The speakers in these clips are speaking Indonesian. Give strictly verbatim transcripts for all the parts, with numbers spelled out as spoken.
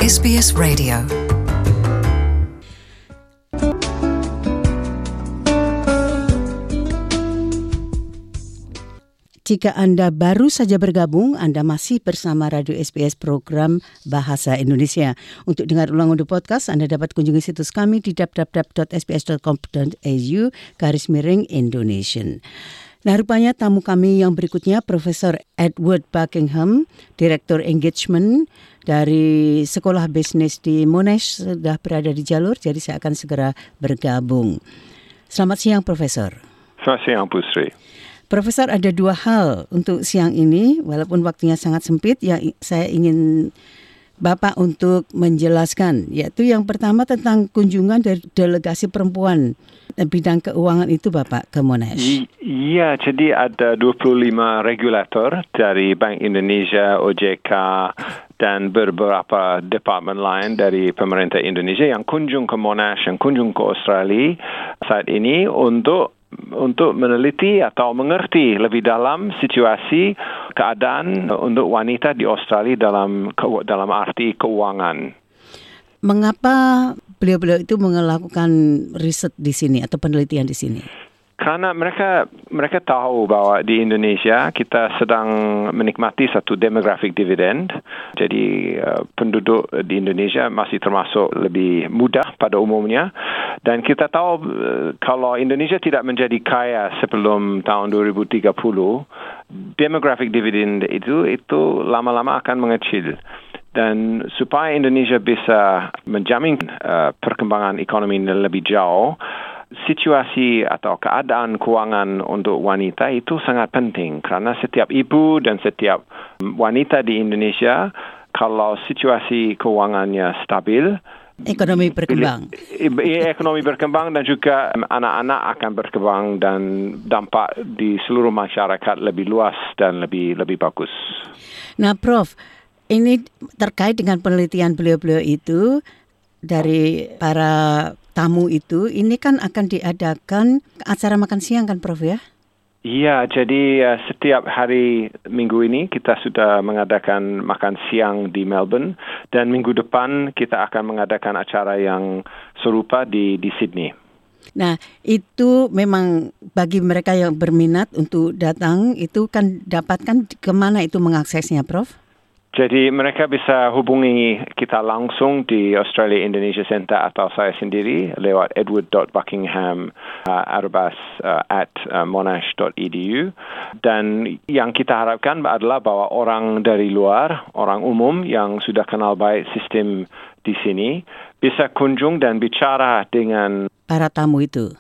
S B S Radio. Jika Anda baru saja bergabung, Anda masih bersama Radio S B S program Bahasa Indonesia. Untuk dengar ulang untuk podcast, Anda dapat kunjungi situs kami di w w w dot s b s dot com dot a u garis miring Indonesian. Nah, rupanya tamu kami yang berikutnya, Profesor Edward Buckingham, Direktur Engagement dari Sekolah Bisnis di Monash, sudah berada di jalur, jadi saya akan segera bergabung. Selamat siang, Profesor. Selamat siang, Bu Sri. Profesor, ada dua hal untuk siang ini, walaupun waktunya sangat sempit, ya saya ingin Bapak untuk menjelaskan, yaitu yang pertama tentang kunjungan dari delegasi perempuan bidang keuangan itu Bapak ke Monash. Iya, jadi ada dua puluh lima regulator dari Bank Indonesia, O J K, dan beberapa departemen lain dari pemerintah Indonesia yang kunjung ke Monash, yang kunjung ke Australia saat ini untuk untuk meneliti atau mengerti lebih dalam situasi keadaan untuk wanita di Australia dalam dalam arti keuangan. Mengapa beliau-beliau itu melakukan riset di sini atau penelitian di sini? Karena mereka mereka tahu bahwa di Indonesia kita sedang menikmati satu demographic dividend. Jadi uh, penduduk di Indonesia masih termasuk lebih muda pada umumnya. Dan kita tahu uh, kalau Indonesia tidak menjadi kaya sebelum tahun dua ribu tiga puluh, demographic dividend itu itu lama-lama akan mengecil. Dan supaya Indonesia bisa menjamin uh, perkembangan ekonomi lebih jauh, situasi atau keadaan keuangan untuk wanita itu sangat penting karena setiap ibu dan setiap wanita di Indonesia, kalau situasi keuangannya stabil, ekonomi berkembang. Ekonomi berkembang dan juga anak-anak akan berkembang dan dampak di seluruh masyarakat lebih luas dan lebih lebih bagus. Nah, Prof, ini terkait dengan penelitian beliau-beliau itu dari para tamu itu, ini kan akan diadakan acara makan siang kan, Prof, ya? Iya, jadi uh, setiap hari minggu ini kita sudah mengadakan makan siang di Melbourne dan minggu depan kita akan mengadakan acara yang serupa di di Sydney. Nah, itu memang bagi mereka yang berminat untuk datang, itu kan dapatkan kemana itu mengaksesnya, Prof? Jadi mereka bisa hubungi kita langsung di Australia Indonesia Center atau saya sendiri lewat edward dot buckingham uh, arobas uh, at uh, monash dot e d u. Dan yang kita harapkan adalah bahwa orang dari luar, orang umum yang sudah kenal baik sistem di sini, bisa kunjung dan bicara dengan para tamu itu.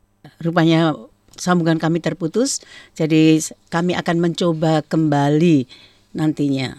Rupanya sambungan kami terputus, jadi kami akan mencoba kembali nantinya.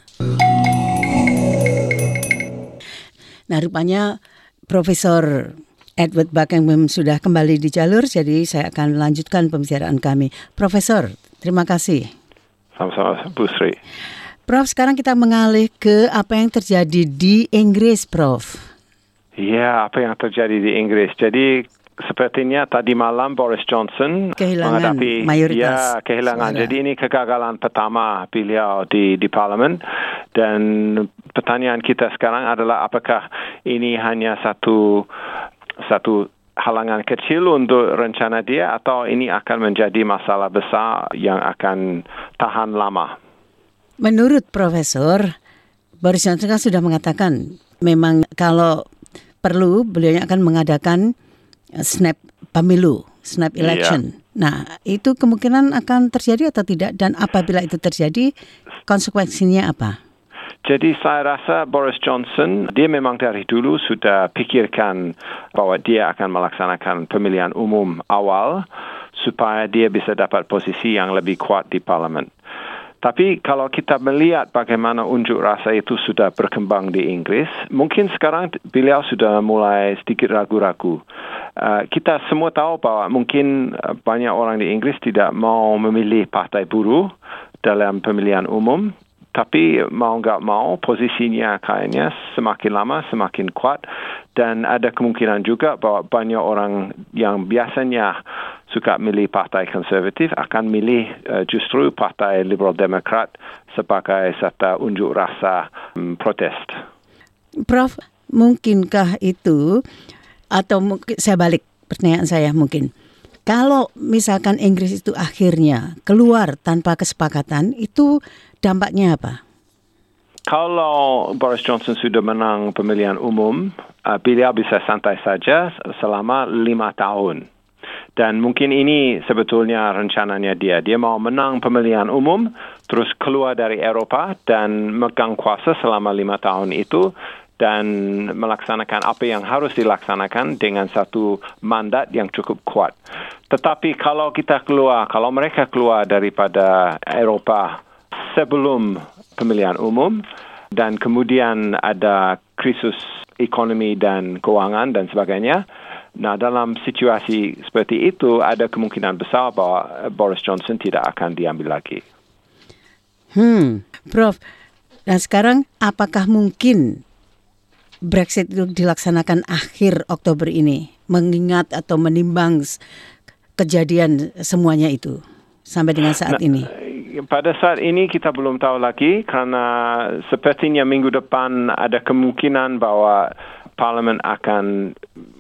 Nah, rupanya Profesor Edward Buckingham sudah kembali di jalur, jadi saya akan lanjutkan pembicaraan kami. Profesor, terima kasih. Sama-sama, Bu Sri. Prof, sekarang kita mengalih ke apa yang terjadi di Inggris, Prof. Iya, apa yang terjadi di Inggris. Jadi sepertinya tadi malam Boris Johnson kehilangan menghadapi mayoritas ya kehilangan. suara. Jadi ini kegagalan pertama beliau di di parlemen, dan pertanyaan kita sekarang adalah apakah ini hanya satu satu halangan kecil untuk rencana dia atau ini akan menjadi masalah besar yang akan tahan lama. Menurut Profesor, Boris Johnson kan sudah mengatakan memang kalau perlu beliau akan mengadakan snap pemilu, snap election. Yeah. Nah, itu kemungkinan akan terjadi atau tidak? Dan apabila itu terjadi, konsekuensinya apa? Jadi saya rasa Boris Johnson, dia memang dari dulu sudah pikirkan bahwa dia akan melaksanakan pemilihan umum awal supaya dia bisa dapat posisi yang lebih kuat di parlimen. Tapi kalau kita melihat bagaimana unjuk rasa itu sudah berkembang di Inggris, mungkin sekarang beliau sudah mulai sedikit ragu-ragu. Uh, kita semua tahu bahwa mungkin banyak orang di Inggris tidak mau memilih partai buruh dalam pemilihan umum, tapi mau nggak mau posisinya kayaknya semakin lama semakin kuat, dan ada kemungkinan juga bahwa banyak orang yang biasanya suka milih partai konservatif akan milih uh, justru partai Liberal Demokrat sebagai serta unjuk rasa um, protes. Prof, mungkinkah itu, atau mungkin saya balik pertanyaan saya mungkin, kalau misalkan Inggris itu akhirnya keluar tanpa kesepakatan, itu dampaknya apa? Kalau Boris Johnson sudah menang pemilihan umum, uh, beliau bisa santai saja selama lima tahun. Dan mungkin ini sebetulnya rencananya dia. Dia mau menang pemilihan umum, terus keluar dari Eropa dan megang kuasa selama lima tahun itu dan melaksanakan apa yang harus dilaksanakan dengan satu mandat yang cukup kuat. Tetapi kalau kita keluar, kalau mereka keluar daripada Eropa sebelum pemilihan umum dan kemudian ada krisis ekonomi dan keuangan dan sebagainya, nah, dalam situasi seperti itu, ada kemungkinan besar bahwa Boris Johnson tidak akan diambil lagi. Hmm, Prof, dan sekarang apakah mungkin Brexit itu dilaksanakan akhir Oktober ini, mengingat atau menimbang kejadian semuanya itu sampai dengan saat nah, ini? Pada saat ini kita belum tahu lagi, karena sepertinya minggu depan ada kemungkinan bahwa Parlimen akan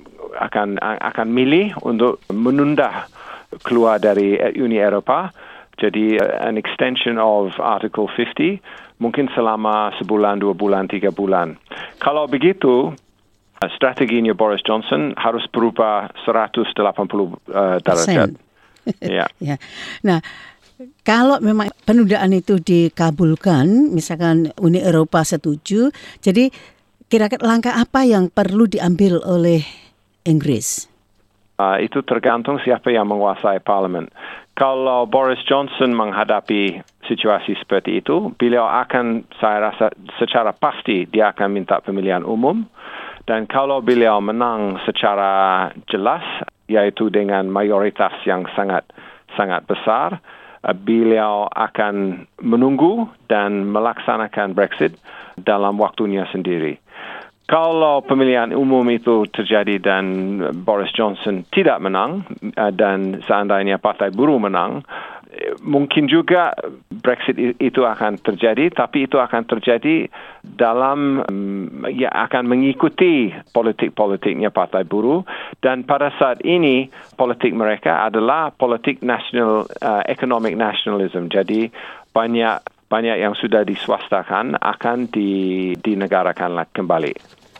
akan akan milih untuk menunda keluar dari Uni Eropa. Jadi an extension of Article lima puluh mungkin selama sebulan, dua bulan, tiga bulan. Kalau begitu, strateginya Boris Johnson harus berubah seratus delapan puluh uh, derajat. Ya. Ya. Nah, kalau memang penundaan itu dikabulkan, misalkan Uni Eropa setuju, jadi kira-kira langkah apa yang perlu diambil oleh Inggris? Uh, itu tergantung siapa yang menguasai parlimen. Kalau Boris Johnson menghadapi situasi seperti itu, beliau akan, saya rasa secara pasti dia akan minta pemilihan umum. Dan kalau beliau menang secara jelas, yaitu dengan mayoritas yang sangat sangat besar, uh, beliau akan menunggu dan melaksanakan Brexit dalam waktunya sendiri. Kalau pemilihan umum itu terjadi dan Boris Johnson tidak menang dan seandainya Partai Buruh menang, mungkin juga Brexit itu akan terjadi, tapi itu akan terjadi dalam, ya akan mengikuti politik-politiknya Partai Buruh, dan pada saat ini politik mereka adalah politik national, uh, economic nationalism. Jadi banyak banyak yang sudah diswastakan akan di, dinegarakan kembali.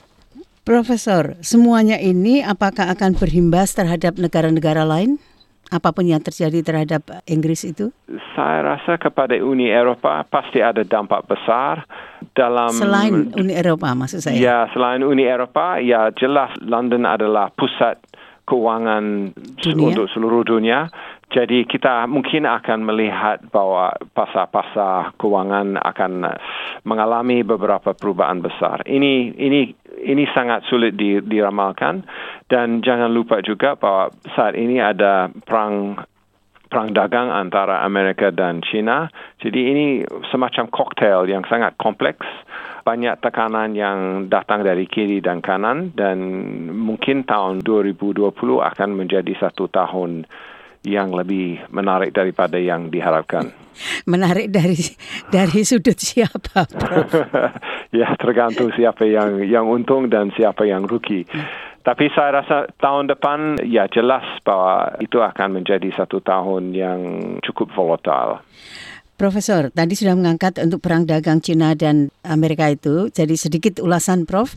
Profesor, semuanya ini apakah akan berimbas terhadap negara-negara lain? Apapun yang terjadi terhadap Inggris itu? Saya rasa kepada Uni Eropa pasti ada dampak besar dalam... Selain Uni Eropa maksud saya? Ya, selain Uni Eropa, ya jelas London adalah pusat keuangan dunia? Untuk seluruh dunia. Jadi kita mungkin akan melihat bahwa pasar-pasar keuangan akan mengalami beberapa perubahan besar. Ini ini ini sangat sulit diramalkan, dan jangan lupa juga bahwa saat ini ada perang perang dagang antara Amerika dan China. Jadi ini semacam koktail yang sangat kompleks. Banyak tekanan yang datang dari kiri dan kanan, dan mungkin tahun dua ribu dua puluh akan menjadi satu tahun yang lebih menarik daripada yang diharapkan. Menarik dari dari sudut siapa, Prof? Ya, tergantung siapa yang yang untung dan siapa yang rugi. Tapi saya rasa tahun depan ya jelas bahwa itu akan menjadi satu tahun yang cukup volatile. Profesor, tadi sudah mengangkat untuk perang dagang China dan Amerika itu. Jadi sedikit ulasan, Prof.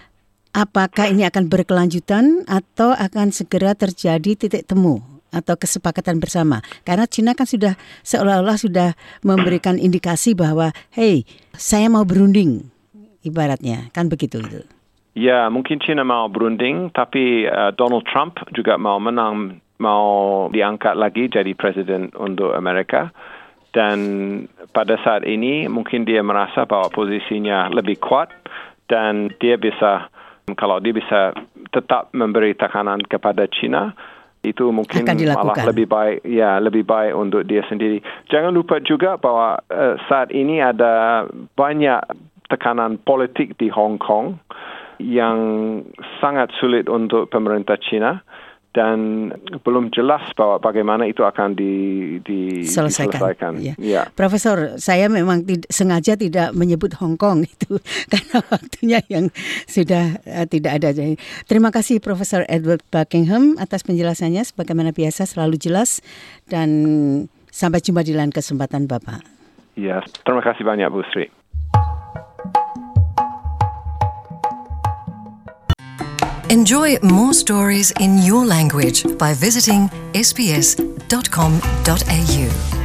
Apakah ini akan berkelanjutan atau akan segera terjadi titik temu atau kesepakatan bersama? Karena China kan sudah seolah-olah sudah memberikan indikasi bahwa, hey, saya mau berunding, ibaratnya. Kan begitu itu. Ya, mungkin China mau berunding, tapi uh, Donald Trump juga mau menang, mau diangkat lagi jadi presiden untuk Amerika. Dan pada saat ini mungkin dia merasa bahwa posisinya lebih kuat, dan dia bisa, kalau dia bisa tetap memberi tekanan kepada China, itu mungkin malah lebih baik, ya lebih baik untuk dia sendiri. Jangan lupa juga bahwa uh, saat ini ada banyak tekanan politik di Hong Kong yang sangat sulit untuk pemerintah China. dan belum jelas bahwa bagaimana itu akan di, di, Selesaikan. diselesaikan. Ya. Ya. Profesor, saya memang tid- sengaja tidak menyebut Hong Kong itu karena waktunya yang sudah uh, tidak ada. Terima kasih Profesor Edward Buckingham atas penjelasannya. Sebagaimana biasa selalu jelas, dan sampai jumpa di lain kesempatan Bapak. Ya, terima kasih banyak Bu Sri. Enjoy more stories in your language by visiting s b s dot com dot a u.